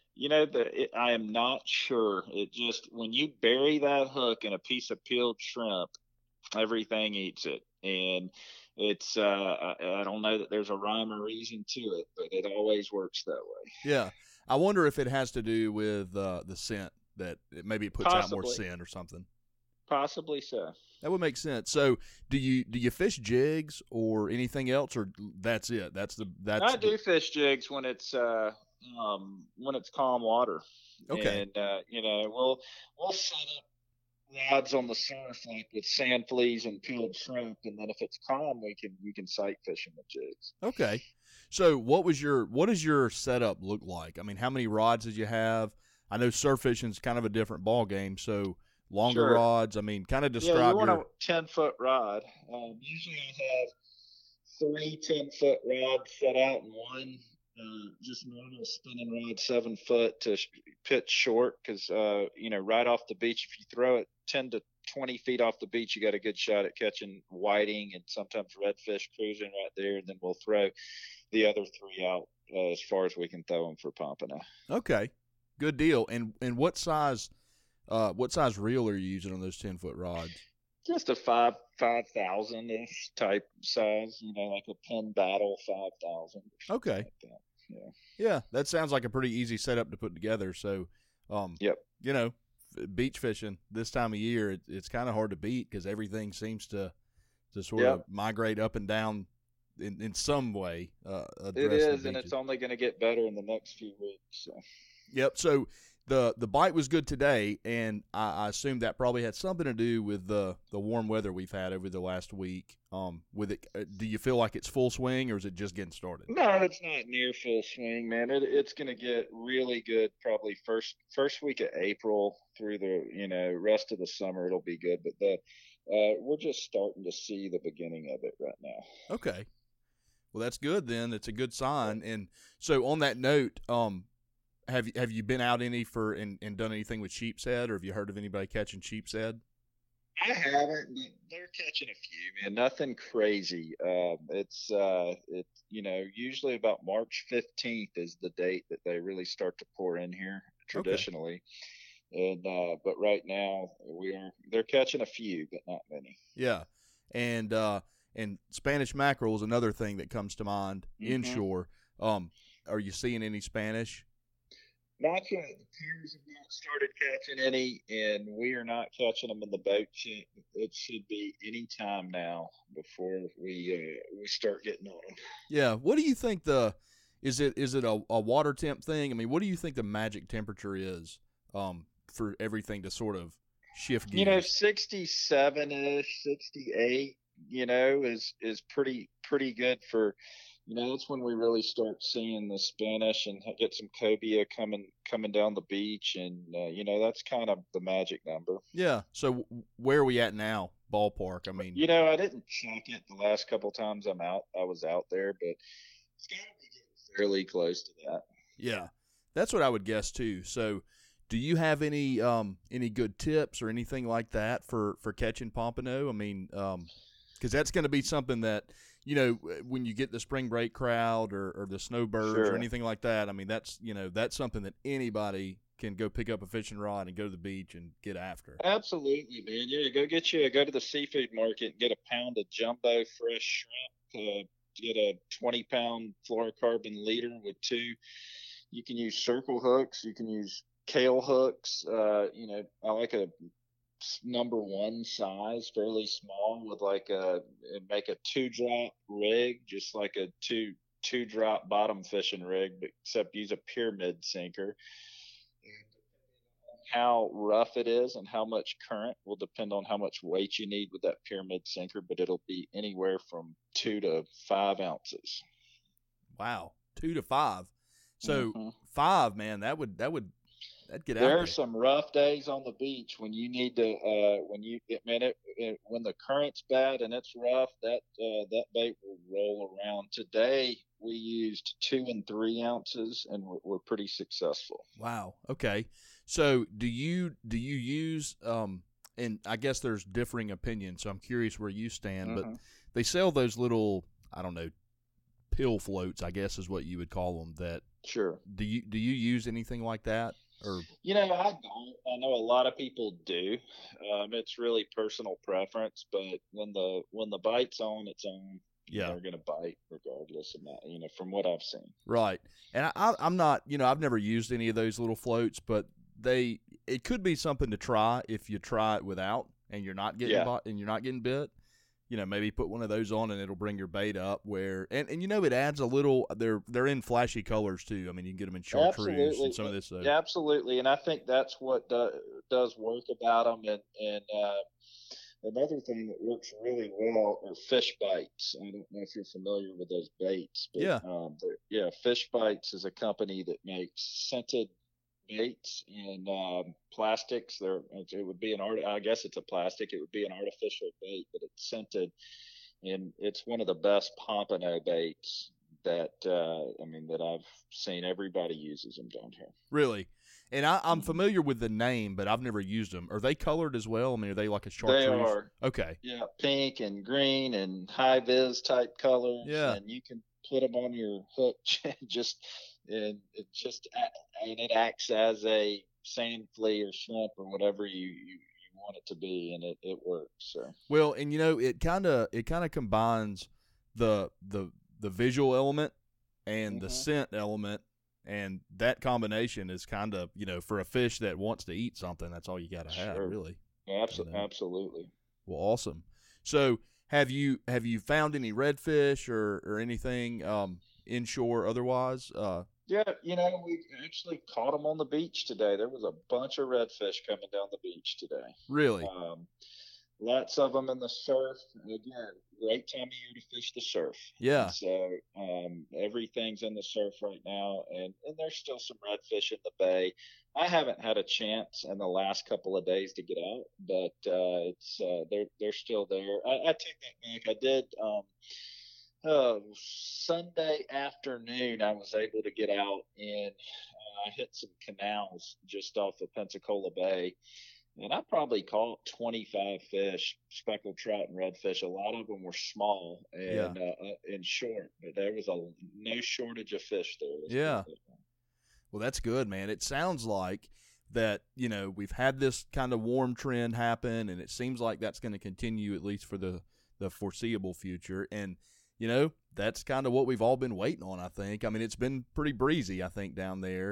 I am not sure. It just, when you bury that hook in a piece of peeled shrimp, everything eats it. And it's, I don't know that there's a rhyme or reason to it, but it always works that way. Yeah. I wonder if it has to do with the scent, that maybe it puts out more scent or something. Possibly so. That would make sense. So do you fish jigs or anything else, or that's it? I do fish jigs when it's calm water. Okay. And we'll set up rods on the surf like with sand fleas and peeled shrimp, and then if it's calm, we can sight fishing with jigs. Okay. So what does your setup look like? I mean, how many rods did you have? I know surf fishing is kind of a different ball game, so longer rods. I mean, kind of describe. Yeah, you want a 10-foot rod. Usually I have 3 10-foot rods set out and one just normal spinning rod 7-foot to pitch short, because right off the beach, if you throw it 10 to 20 feet off the beach, you got a good shot at catching whiting and sometimes redfish cruising right there, and then we'll throw the other 3 out as far as we can throw them for pompano. Okay, good deal. And what size reel are you using on those 10-foot rods? Just a 5,000-ish type size, like a Penn Battle 5,000. Okay. Like that. Yeah, that sounds like a pretty easy setup to put together. So, yep. Beach fishing this time of year, it's kind of hard to beat because everything seems to sort of migrate up and down in some way. It is, and it's only going to get better in the next few weeks. So. Yep. So the bite was good today, and I assume that probably had something to do with the warm weather we've had over the last week. With it, do you feel like it's full swing, or is it just getting started? No, it's not near full swing, man. It's going to get really good probably first week of April through the rest of the summer. It'll be good, but we're just starting to see the beginning of it right now. Okay, well that's good then. It's a good sign. And so on that note, Have you been out any and done anything with sheepshead, or have you heard of anybody catching sheepshead? I haven't, but they're catching a few, man. Nothing crazy. It's usually about March 15th is the date that they really start to pour in here traditionally. And but right now they're catching a few, but not many. Yeah, and Spanish mackerel is another thing that comes to mind inshore. Are you seeing any Spanish? Not yet. The piers have not started catching any, and we are not catching them in the boat yet. It should be any time now before we start getting on them. Yeah. What do you think is it a water temp thing? I mean, what do you think the magic temperature is for everything to sort of shift gears? 67-ish, 68, is pretty good for. That's when we really start seeing the Spanish and get some cobia coming down the beach, and that's kind of the magic number. Yeah. So where are we at now, ballpark? I mean, I didn't check it the last couple times I was out there, but it's got to be getting fairly close to that. Yeah, that's what I would guess too. So, do you have any good tips or anything like that for catching pompano? I mean, because that's going to be something that. When you get the spring break crowd or the snowbirds or anything like that, I mean, that's something that anybody can go pick up a fishing rod and go to the beach and get after. Absolutely, man. Yeah, go to the seafood market and get a pound of jumbo fresh shrimp. Get a 20-pound fluorocarbon leader with 2. You can use circle hooks. You can use kale hooks. I like a number 1 size, fairly small, with make a 2-drop rig, just like a two drop bottom fishing rig, except use a pyramid sinker. And how rough it is and how much current will depend on how much weight you need with that pyramid sinker, but it'll be anywhere from 2 to 5 ounces. Wow, 2 to 5. So 5, man, that'd get out there there. are some rough days on the beach when you need to when the current's bad and it's rough, that bait will roll around. Today we used 2 and 3 ounces and we're pretty successful. Wow. Okay. So do you use and I guess there's differing opinions, so I'm curious where you stand, but they sell those little, I don't know, pill floats, I guess is what you would call them. That sure. Do you use anything like that? Or I don't. I know a lot of people do. It's really personal preference, but when the bite's on, it's on. Yeah, they're gonna bite regardless of that. From what I've seen. Right, and I'm not. I've never used any of those little floats, but it could be something to try if you try it without, and you're not getting bit. Maybe put one of those on and it'll bring your bait up and it adds a little, they're in flashy colors too. I mean, you can get them in chartreuse and some of this stuff. Yeah, absolutely. And I think that's what does work about them. And another thing that works really well are fish bites. I don't know if you're familiar with those baits, but Fish Bites is a company that makes scented baits and plastics. It would be I guess it's a plastic. It would be an artificial bait, but it's scented, and it's one of the best pompano baits that that I've seen. Everybody uses them down here. Really? And I'm familiar with the name, but I've never used them. Are they colored as well? I mean, are they like a chartreuse? They are. Okay. Yeah, pink and green and high vis type colors. Yeah. And you can put them on your hook and it acts as a sand flea or shrimp or whatever you want it to be, and it works. So well, and it kind of combines the visual element and the scent element, and that combination is kind of for a fish that wants to eat something, that's all you got to have, really. Absolutely. Well, awesome. So have you found any redfish or anything inshore otherwise? Yeah, we actually caught them on the beach today. There was a bunch of redfish coming down the beach today. Really? Lots of them in the surf. Again, great time of year to fish the surf. Yeah. So everything's in the surf right now, and there's still some redfish in the bay. I haven't had a chance in the last couple of days to get out, but they're still there. I take that back. I did. Sunday afternoon, I was able to get out and I hit some canals just off of Pensacola Bay, and I probably caught 25 fish, speckled trout and redfish. A lot of them were small Yeah. and short, but there was no shortage of fish there. Yeah. Well, that's good, man. It sounds like that, we've had this kind of warm trend happen, and it seems like that's going to continue at least for the foreseeable future. And, that's kind of what we've all been waiting on, I think. I mean, it's been pretty breezy, I think, down there,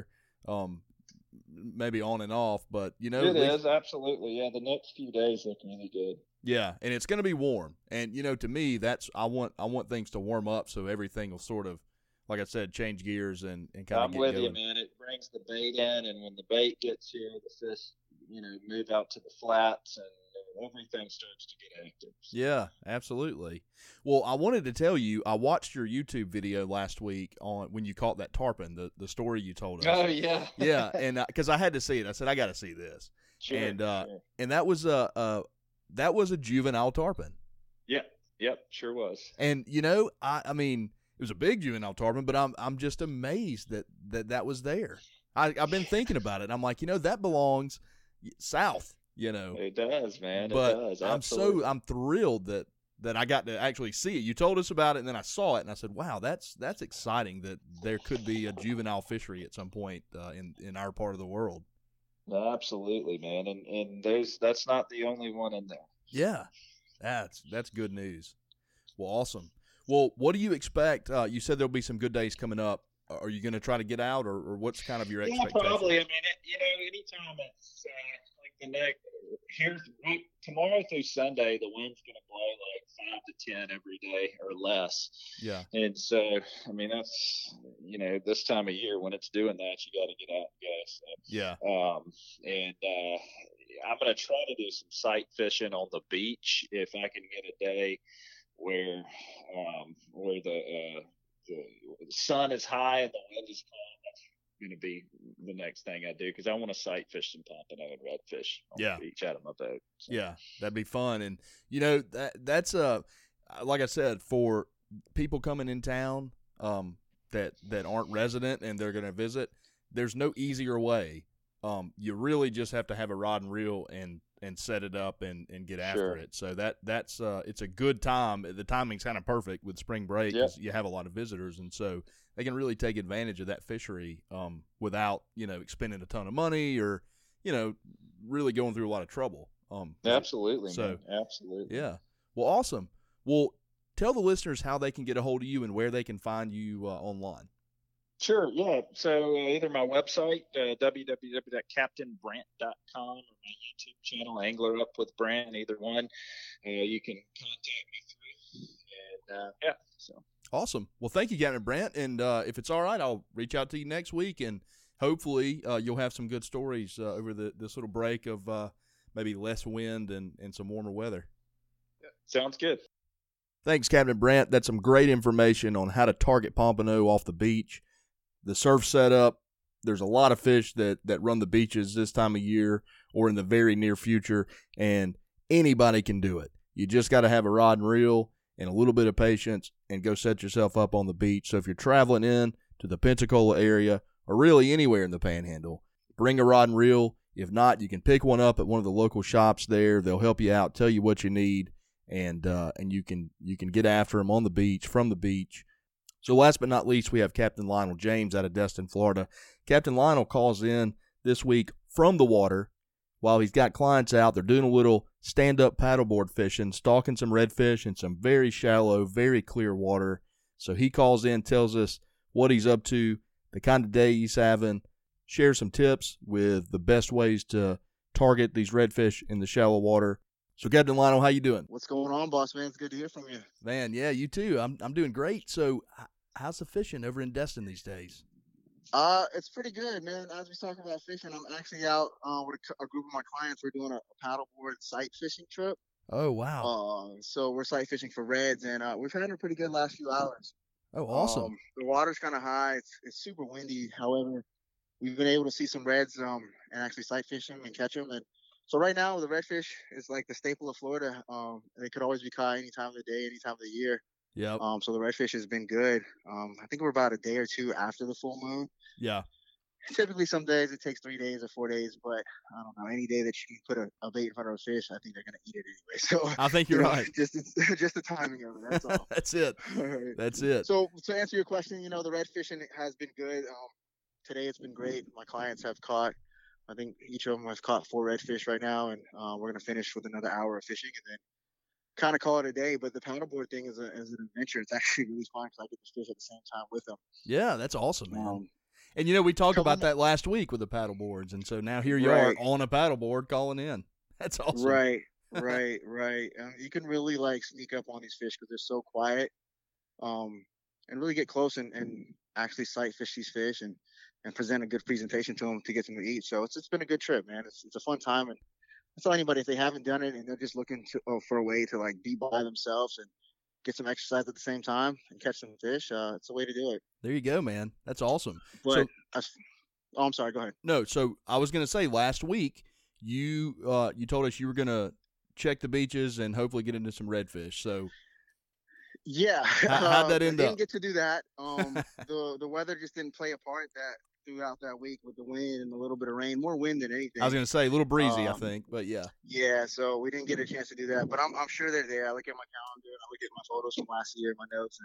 maybe on and off, but, It is, absolutely. Yeah, the next few days look really good. Yeah, and it's going to be warm. And, to me, I want things to warm up so everything will sort of, like I said, change gears and kind of get going. I'm with you, man. It brings the bait in, and when the bait gets here, the fish, move out to the flats, and everything starts to get active. Yeah, absolutely. Well, I wanted to tell you, I watched your YouTube video last week on when you caught that tarpon, the story you told us. Oh, yeah. Yeah, and because I had to see it. I said, I got to see this. Sure, and sure. And that was a juvenile tarpon. Yep, sure was. And, I mean, it was a big juvenile tarpon, but I'm just amazed that was there. I've been thinking about it. I'm like, that belongs south. It does, man. But it does. Absolutely. I'm thrilled that I got to actually see it. You told us about it, and then I saw it, and I said, "Wow, that's exciting that there could be a juvenile fishery at some point in our part of the world." Absolutely, man. And that's not the only one in there. Yeah, that's good news. Well, awesome. Well, what do you expect? You said there'll be some good days coming up. Are you going to try to get out, or what's kind of your expectation? Yeah, probably. I mean, anytime it's like the next tomorrow through Sunday, the wind's going to blow like 5 to 10 every day or less. Yeah. And so, I mean, that's this time of year when it's doing that, you got to get out and go. So, yeah. I'm going to try to do some sight fishing on the beach if I can get a day where the sun is high and the wind is calm. That's going to be the next thing I do because I want to sight fish some pompano and redfish on the beach out of my boat. So. Yeah, that'd be fun. And that's like I said, for people coming in town that aren't resident and they're going to visit, there's no easier way. You really just have to have a rod and reel and set it up and get after it. So that's it's a good time. The timing's kind of perfect with spring break because you have a lot of visitors, and so they can really take advantage of that fishery without expending a ton of money or really going through a lot of trouble. Absolutely, so man. Absolutely. Yeah. Well, awesome. Well, tell the listeners how they can get a hold of you and where they can find you online. Sure, yeah. So either my website, www.captainbrant.com, or my YouTube channel, Angler Up with Brant, either one, you can contact me through. And so awesome. Well, thank you, Captain Brant. And if it's all right, I'll reach out to you next week, and hopefully you'll have some good stories over this little break of maybe less wind and some warmer weather. Yeah, sounds good. Thanks, Captain Brant. That's some great information on how to target pompano off the beach. The surf setup, there's a lot of fish that run the beaches this time of year or in the very near future, and anybody can do it. You just got to have a rod and reel and a little bit of patience and go set yourself up on the beach. So if you're traveling in to the Pensacola area or really anywhere in the Panhandle, bring a rod and reel. If not, you can pick one up at one of the local shops there. They'll help you out, tell you what you need, and you can get after them on the beach, from the beach. So last but not least, we have Captain Lionel James out of Destin, Florida. Captain Lionel calls in this week from the water while he's got clients out. They're doing a little stand-up paddleboard fishing, stalking some redfish in some very shallow, very clear water. So he calls in, tells us what he's up to, the kind of day he's having, shares some tips with the best ways to target these redfish in the shallow water. So, Captain Lionel, how you doing? What's going on, boss man? It's good to hear from you. Man, yeah, you too. I'm doing great. So, how's the fishing over in Destin these days? It's pretty good, man. As we talk about fishing, I'm actually out with a group of my clients. We're doing a paddleboard sight fishing trip. Oh, wow. So we're sight fishing for reds, and we've had a pretty good last few hours. Oh, awesome. The water's kind of high. It's super windy. However, we've been able to see some reds and actually sight fish them and catch them. And so right now, the redfish is like the staple of Florida. They could always be caught any time of the day, any time of the year. Yeah. So the redfish has been good. I think we're about a day or two after the full moon. Yeah. typically some days it takes 3 days or 4 days, but I don't know, any day that you can put a bait in front of a fish, I think they're gonna eat it anyway. So I think you're right. just the timing of it. That's all. That's it. All right. That's it. So to answer your question, the red fishing has been good. Today it's been great. My clients have caught, I think each of them has caught 4 redfish right now, and we're gonna finish with another hour of fishing and then kind of call it a day. But the paddleboard thing is an adventure. It's actually really fun because I get to fish at the same time with them. Yeah, that's awesome, man. And we talked about that last week with the paddle boards, and so now here you are on a paddleboard calling in. That's awesome. Right. You can really sneak up on these fish because they're so quiet, and really get close and actually sight fish these fish and present a good presentation to them to get them to eat. So it's been a good trip, man. It's a fun time, and I tell anybody if they haven't done it and they're just looking for a way to be by themselves and get some exercise at the same time and catch some fish, it's a way to do it. There you go, man. That's awesome. But I'm sorry. Go ahead. No, so I was going to say last week you told us you were going to check the beaches and hopefully get into some redfish. So yeah, how'd that end up? I didn't get to do that. The weather just didn't play a part throughout that week with the wind and a little bit of rain, more wind than anything. I was going to say a little breezy, I think, but yeah. Yeah, so we didn't get a chance to do that, but I'm sure they're there. I look at my calendar and I look at my photos from last year, my notes,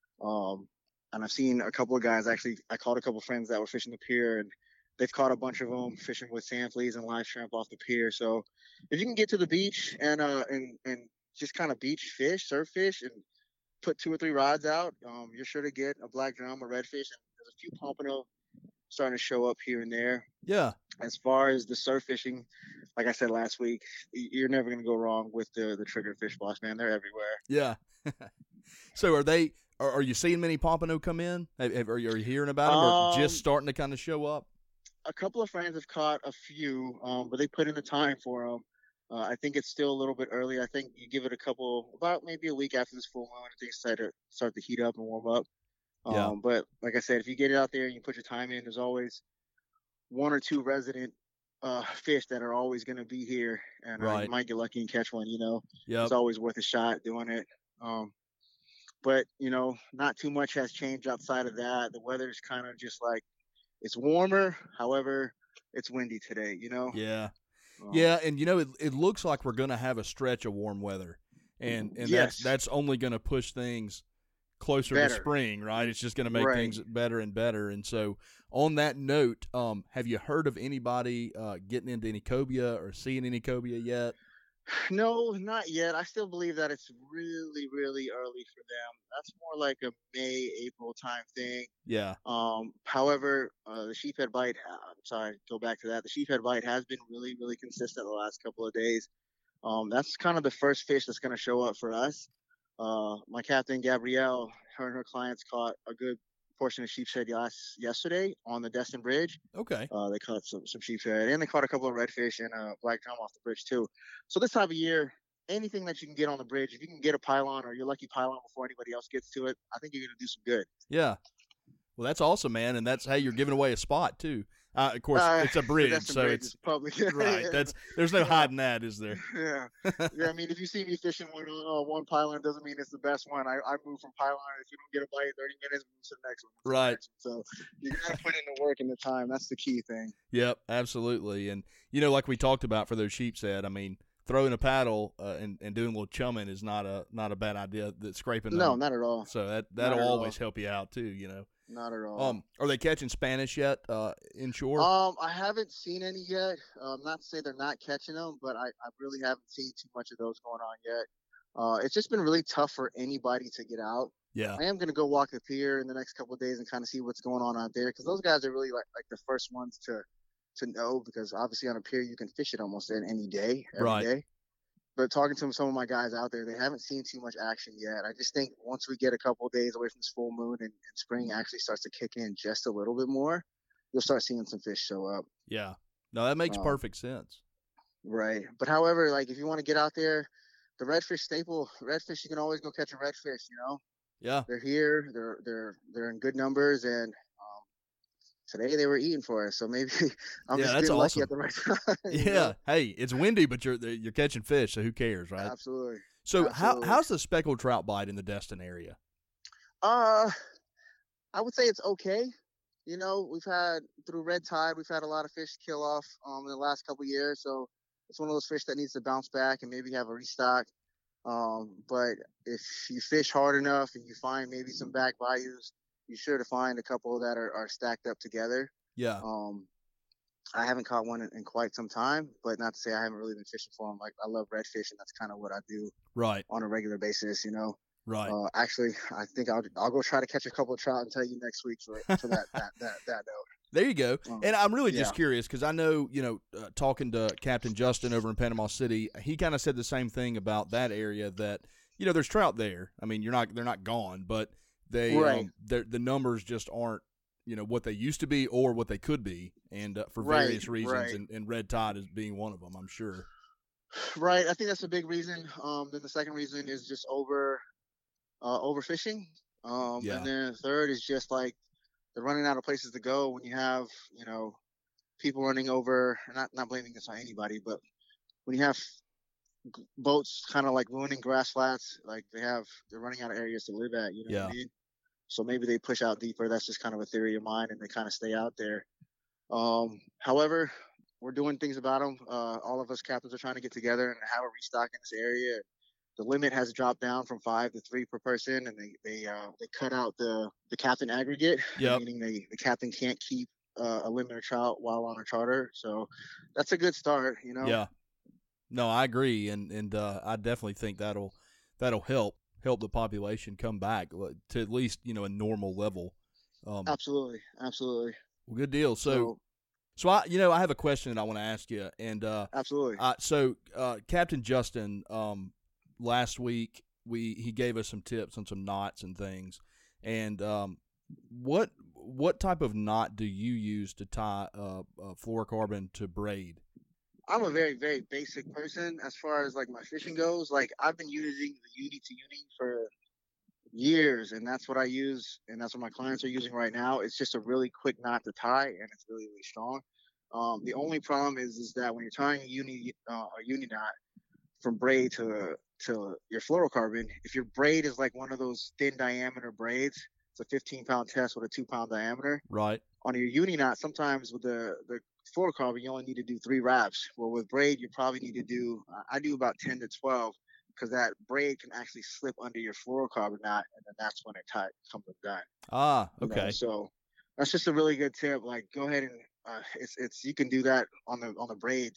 and I've seen a couple of guys. Actually, I called a couple of friends that were fishing the pier, and they've caught a bunch of them fishing with sand fleas and live shrimp off the pier. So if you can get to the beach and just kind of beach fish, surf fish, and put 2 or 3 rods out, you're sure to get a black drum, a redfish, and there's a few pompano starting to show up here and there. Yeah. As far as the surf fishing, like I said last week, you're never going to go wrong with the trigger fish blocks, man. They're everywhere. Yeah. So are you seeing many pompano come in? Are you hearing about them or just starting to kind of show up? A couple of friends have caught a few, but they put in the time for them. I think it's still a little bit early. I think you give it about maybe a week after this full moon, and things start to heat up and warm up. Yeah. But like I said, if you get it out there and you put your time in, there's always 1 or 2 resident fish that are always going to be here, and you might get lucky and catch one. Yep. It's always worth a shot doing it. But not too much has changed outside of that. The weather's kind of just it's warmer. However, it's windy today. Yeah. Yeah, and it looks like we're going to have a stretch of warm weather, and yes. that's only going to push things closer to spring, right? It's just going to make things better and better. And so on that note, have you heard of anybody getting into any cobia or seeing any cobia yet? No, not yet. I still believe that it's really, really early for them. That's more like a May, April time thing. Yeah. However, the sheephead bite, go back to that. The sheephead bite has been really, really consistent the last couple of days. That's kind of the first fish that's going to show up for us. My captain, Gabrielle, her and her clients caught a good portion of sheephead yesterday on the Destin Bridge. Okay. They caught some sheephead, and they caught a couple of redfish and a black drum off the bridge too. So this time of year, anything that you can get on the bridge, if you can get a pylon or your lucky pylon before anybody else gets to it, I think you're going to do some good. Yeah. Well, that's awesome, man, and that's how you're giving away a spot too. Of course, it's a bridge, so it's public. Right. There's no hiding that, is there? Yeah. I mean, if you see me fishing one pylon, doesn't mean it's the best one. I move from pylon. If you don't get a bite in 30 minutes, move to the next one. Right. So you got to put in the work and the time. That's the key thing. Yep, absolutely. And like we talked about for those sheepshead, I mean, throwing a paddle and doing a little chumming is not a bad idea. That scraping. No, not at all. So that'll always help you out too. Not at all. Are they catching Spanish yet inshore? I haven't seen any yet. Not to say they're not catching them, but I really haven't seen too much of those going on yet. It's just been really tough for anybody to get out. Yeah. I am going to go walk the pier in the next couple of days and kind of see what's going on out there, because those guys are really like the first ones to know, because obviously on a pier you can fish it almost any day, every day. But talking to some of my guys out there, they haven't seen too much action yet. I just think once we get a couple of days away from this full moon and spring actually starts to kick in just a little bit more, you'll start seeing some fish show up. Yeah. No, that makes perfect sense. Right. But however, if you want to get out there, the redfish staple, redfish, you can always go catch a redfish, Yeah. They're here. They're in good numbers, and today they were eating for us, so maybe I'm just being lucky at the right time. Yeah. Hey, it's windy, but you're catching fish, so who cares, right? Absolutely. So how's the speckled trout bite in the Destin area? I would say it's okay. We've had through red tide, we've had a lot of fish kill off in the last couple years. So it's one of those fish that needs to bounce back and maybe have a restock. But if you fish hard enough and you find maybe some back bayous, you're sure to find a couple that are stacked up together. Yeah. I haven't caught one in quite some time, but not to say I haven't really been fishing for them. Like, I love redfish, and that's kind of what I do Right. on a regular basis. Right. Actually, I think I'll go try to catch a couple of trout and tell you next week for that note. There you go. And I'm really yeah. just curious because I know, talking to Captain Justin over in Panama City, he kind of said the same thing about that area that, there's trout there. I mean, they're not gone, but Right. the numbers just aren't, what they used to be or what they could be, and for various reasons, right. and red tide is being one of them, I'm sure. Right. I think that's a big reason. Then the second reason is just overfishing. Yeah. And then the third is just like they're running out of places to go when you have, people running over, not blaming this on anybody, but when you have boats kind of like ruining grass flats, like they're running out of areas to live at, Yeah. what I mean? So maybe they push out deeper. That's just kind of a theory of mine, and they kind of stay out there. However, we're doing things about them. All of us captains are trying to get together and have a restock in this area. The limit has dropped down from 5 to 3 per person, and they cut out the captain aggregate, Yep. meaning the captain can't keep a limit of trout while on a charter. So that's a good start, Yeah. No, I agree, and I definitely think that'll help the population come back to at least a normal level. Absolutely. Well, good deal. So I have a question that I want to ask you, and absolutely. So Captain Justin, last week he gave us some tips on some knots and things, and what type of knot do you use to tie fluorocarbon to braid? I'm a very, very basic person as far as like my fishing goes. Like, I've been using the uni to uni for years, and that's what I use, and that's what my clients are using right now. It's just a really quick knot to tie, and it's really, really strong. The only problem is that when you're tying a uni knot from braid to your fluorocarbon, if your braid is like one of those thin diameter braids, it's a 15-pound test with a 2-pound diameter. Right. On your uni knot, sometimes with the fluorocarbon, you only need to do 3 wraps. Well, with braid, you probably need to do, I do about 10 to 12, because that braid can actually slip under your fluorocarbon knot, and then that's when it comes undone. Ah, okay. So that's just a really good tip. Like, go ahead and it's you can do that on the braid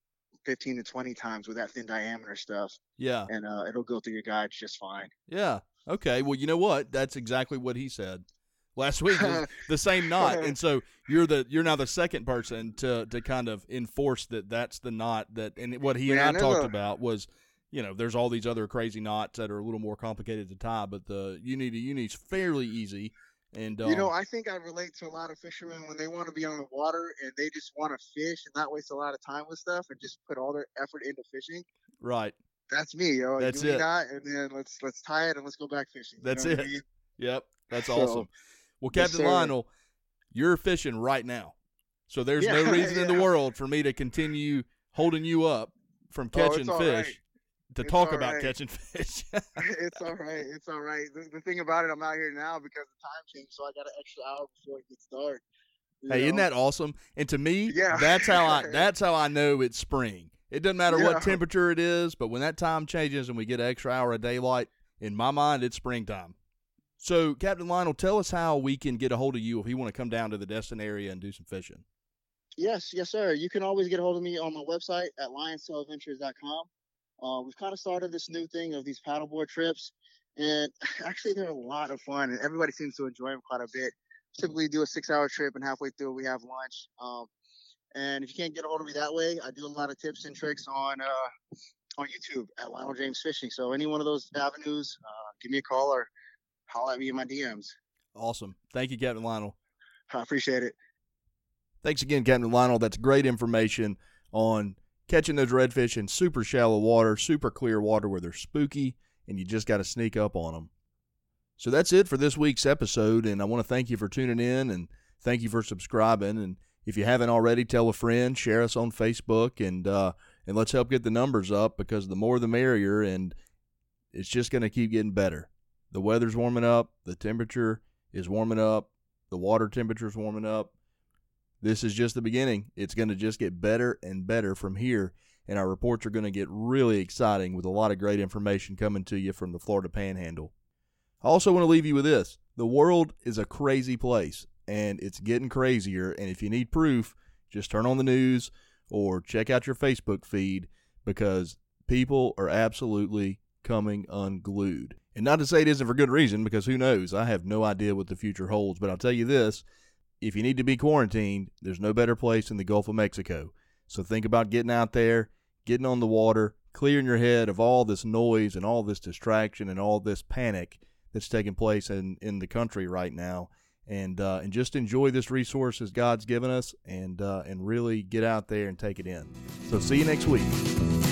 15 to 20 times with that thin diameter stuff. Yeah. And it'll go through your guides just fine. Yeah. Okay. Well, you know what? That's exactly what he said last week. The same knot, and so you're now the second person to kind of enforce that's the knot that. And what he and I talked about was, there's all these other crazy knots that are a little more complicated to tie, but the uni to uni is fairly easy. And I think I relate to a lot of fishermen when they want to be on the water and they just want to fish and not waste a lot of time with stuff and just put all their effort into fishing. Right. That's me, yo. That's it. Knot, and then let's tie it and let's go back fishing. That's it. I mean? Yep. That's awesome. Well, Captain Lionel, you're fishing right now, so there's no reason in the world for me to continue holding you up from catching fish to talk about catching fish. It's all right. It's all right. The thing about it, I'm out here now because the time changed, so I got an extra hour before it gets dark. Hey, isn't that awesome? And to me, that's how I know it's spring. It doesn't matter what temperature it is, but when that time changes and we get an extra hour of daylight, in my mind, it's springtime. So, Captain Lionel, tell us how we can get a hold of you if you want to come down to the Destin area and do some fishing. Yes, sir. You can always get a hold of me on my website at lionstailadventures.com. We've kind of started this new thing of these paddleboard trips, and actually they're a lot of fun, and everybody seems to enjoy them quite a bit. Typically do a 6-hour trip, and halfway through we have lunch. And if you can't get a hold of me that way, I do a lot of tips and tricks on YouTube at Lionel James Fishing. So any one of those avenues, give me a call or holler at me in my DMs. Awesome. Thank you, Captain Lionel. I appreciate it. Thanks again, Captain Lionel. That's great information on catching those redfish in super shallow water, super clear water where they're spooky, and you just got to sneak up on them. So that's it for this week's episode, and I want to thank you for tuning in, and thank you for subscribing. And if you haven't already, tell a friend, share us on Facebook, and let's help get the numbers up, because the more the merrier, and it's just going to keep getting better. The weather's warming up, the temperature is warming up, The water temperature's warming up. This is just the beginning. It's going to just get better and better from here, and our reports are going to get really exciting with a lot of great information coming to you from the Florida Panhandle. I also want to leave you with this. The world is a crazy place, and it's getting crazier, and if you need proof, just turn on the news or check out your Facebook feed, because people are absolutely coming unglued. And not to say it isn't for good reason, because who knows? I have no idea what the future holds, but I'll tell you this. If you need to be quarantined, there's no better place than the Gulf of Mexico. So think about getting out there, getting on the water, clearing your head of all this noise and all this distraction and all this panic that's taking place in the country right now, and just enjoy this resource as God's given us, and really get out there and take it in. So see you next week.